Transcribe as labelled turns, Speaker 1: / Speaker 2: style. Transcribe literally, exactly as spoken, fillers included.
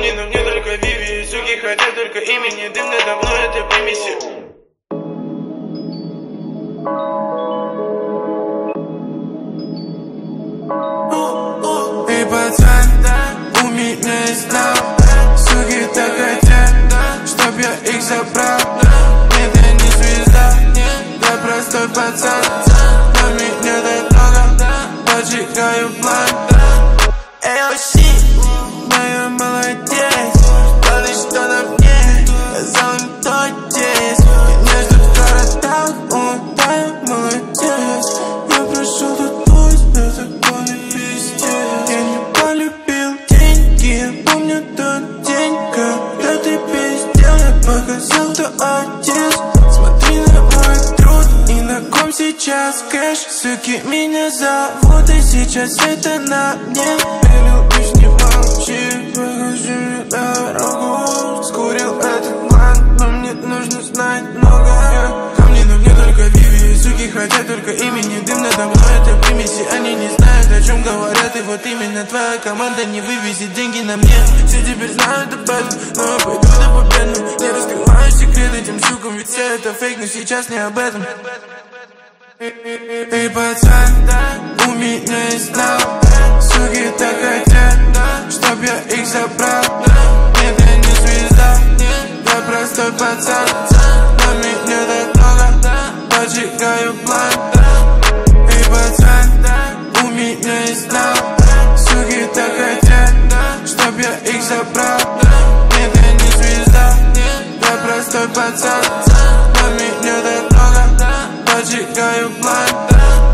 Speaker 1: Камни на мне только Виви, суки хотят только имени. Дым надо мной, это примеси.
Speaker 2: Эй, пацан, у меня есть лав. Суки так хотят, чтоб я их забрал. Нет, я не звезда, я простой пацан. Но меня так много, поджигаю план. Эй, оси, моя молодец. Сказали, что на мне, сказал им, кто здесь. Меня ждут в городах, умотай, молодец. Я прошел тут путь, но такой пиздец. Я не полюбил деньги, помню тот день, когда ты пиздел. Я показал, кто отец. Смотри на мой труд и на ком сейчас кэш. Суки меня зовут, и сейчас это на мне. Любишь, не молчи, покажи мне дорогу. Скурил этот план, но мне нужно знать много. Камни на мне только Виви, суки хотят только имени. Дым надо мной, это примеси. Они не знают, о чем говорят, и вот именно твоя команда не вывезет деньги на мне. Все теперь знают об этом, но я пойду до победы. Не раскрываю секрет этим сукам, ведь все это фейк, но сейчас не об этом. Эй, пацан, у меня есть лав. Суки так хотят, чтоб я их забрал. Нет, я не звезда, я простой пацан. Но меня так много, поджигаю план. Эй, пацан, у меня есть лав. Суки так хотят, чтоб я их забрал. Нет, я не звезда, я простой пацан. Но меня так много, поджигаю план.